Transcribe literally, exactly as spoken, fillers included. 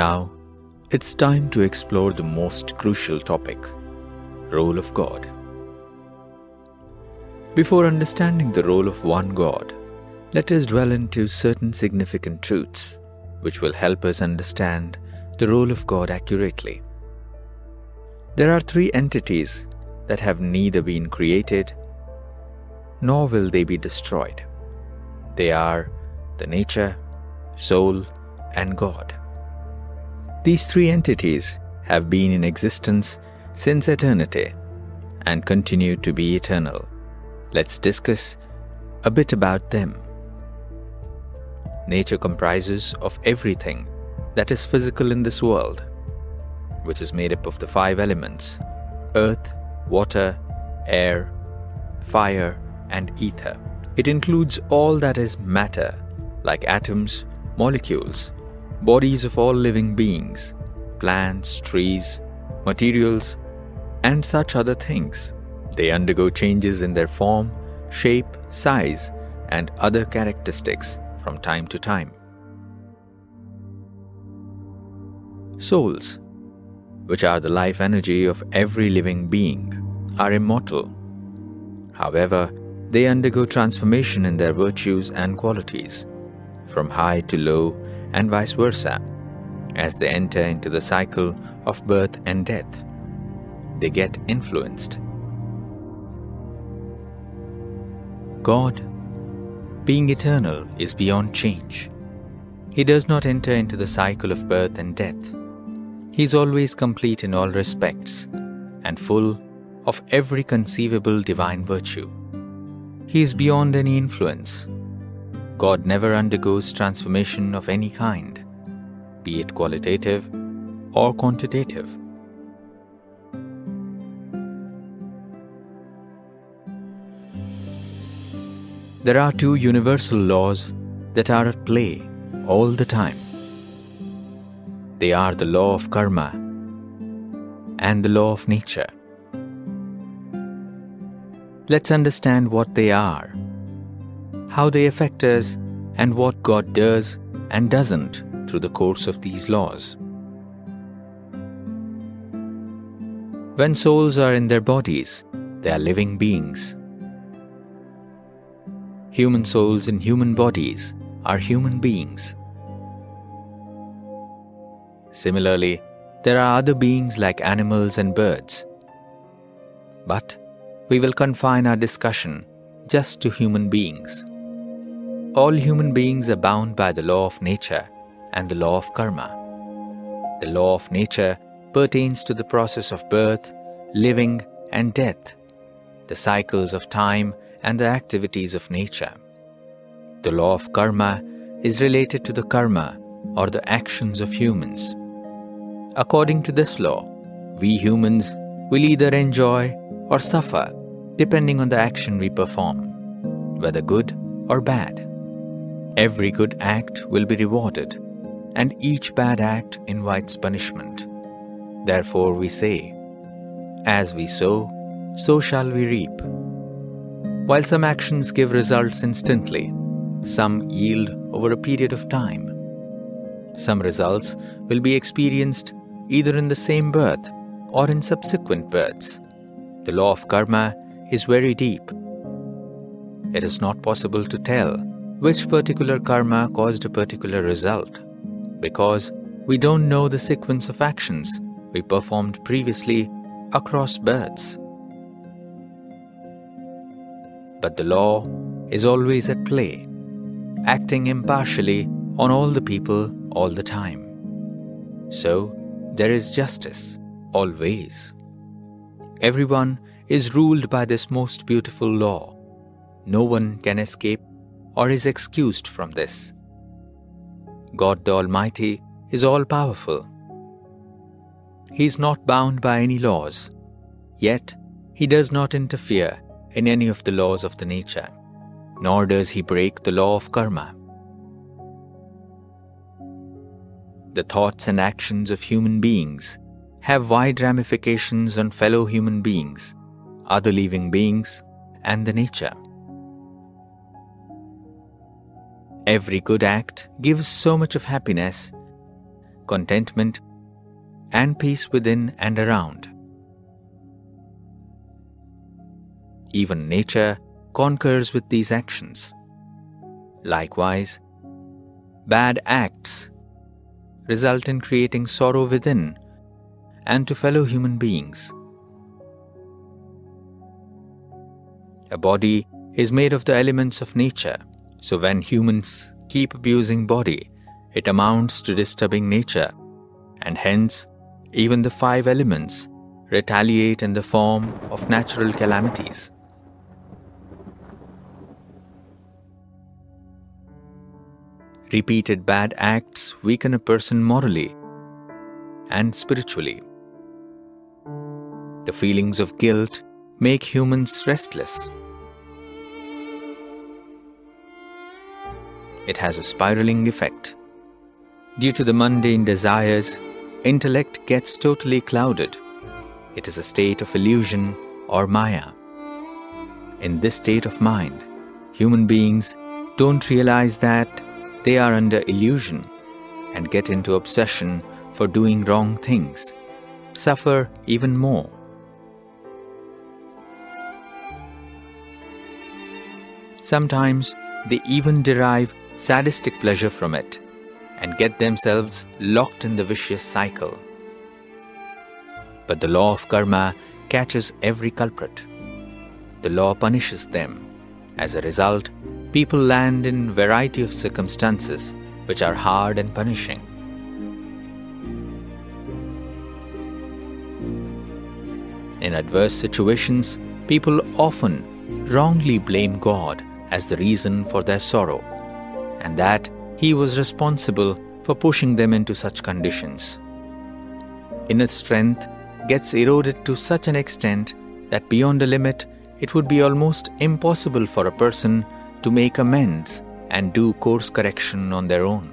Now, it's time to explore the most crucial topic, role of God. Before understanding the role of one God, let us dwell into certain significant truths which will help us understand the role of God accurately. There are three entities that have neither been created nor will they be destroyed. They are the nature, soul, and God. These three entities have been in existence since eternity and continue to be eternal. Let's discuss a bit about them. Nature comprises of everything that is physical in this world, which is made up of the five elements: earth, water, air, fire, and ether. It includes all that is matter, like atoms, molecules, bodies of all living beings, plants, trees, materials, and such other things. They undergo changes in their form, shape, size, and other characteristics from time to time. Souls, which are the life energy of every living being, are immortal. However, they undergo transformation in their virtues and qualities, from high to low and vice versa, as they enter into the cycle of birth and death. They get influenced. God, being eternal, is beyond change. He does not enter into the cycle of birth and death. He is always complete in all respects and full of every conceivable divine virtue. He is beyond any influence. God never undergoes transformation of any kind, be it qualitative or quantitative. There are two universal laws that are at play all the time. They are the law of karma and the law of nature. Let's understand what they are, how they affect us, and what God does and doesn't through the course of these laws. When souls are in their bodies, they are living beings. Human souls in human bodies are human beings. Similarly, there are other beings like animals and birds. But we will confine our discussion just to human beings. All human beings are bound by the law of nature and the law of karma. The law of nature pertains to the process of birth, living, and death, the cycles of time and the activities of nature. The law of karma is related to the karma or the actions of humans. According to this law, we humans will either enjoy or suffer depending on the action we perform, whether good or bad. Every good act will be rewarded, and each bad act invites punishment. Therefore we say, as we sow, so shall we reap. While some actions give results instantly, some yield over a period of time. Some results will be experienced either in the same birth or in subsequent births. The law of karma is very deep. It is not possible to tell which particular karma caused a particular result, because we don't know the sequence of actions we performed previously across births. But the law is always at play, acting impartially on all the people all the time. So, there is justice, always. Everyone is ruled by this most beautiful law. No one can escape or is excused from this. God the Almighty is all-powerful. He is not bound by any laws, yet He does not interfere in any of the laws of the nature, nor does He break the law of karma. The thoughts and actions of human beings have wide ramifications on fellow human beings, other living beings, and the nature. Every good act gives so much of happiness contentment, and peace within and around. Even nature concurs with these actions. Likewise, bad acts result in creating sorrow within and to fellow human beings. A body is made of the elements of nature, so when humans keep abusing body, it amounts to disturbing nature, and hence even the five elements retaliate in the form of natural calamities. Repeated bad acts weaken a person morally and spiritually. The feelings of guilt make humans restless. It has a spiraling effect. Due to the mundane desires, intellect gets totally clouded. It is a state of illusion or maya. In this state of mind, human beings don't realize that they are under illusion and get into obsession for doing wrong things, suffer even more. Sometimes they even derive sadistic pleasure from it and get themselves locked in the vicious cycle. But the law of karma catches every culprit. The law punishes them. As a result, people land in a variety of circumstances which are hard and punishing. In adverse situations, people often wrongly blame God as the reason for their sorrow, and that He was responsible for pushing them into such conditions. Inner strength gets eroded to such an extent that beyond a limit, it would be almost impossible for a person to make amends and do course correction on their own.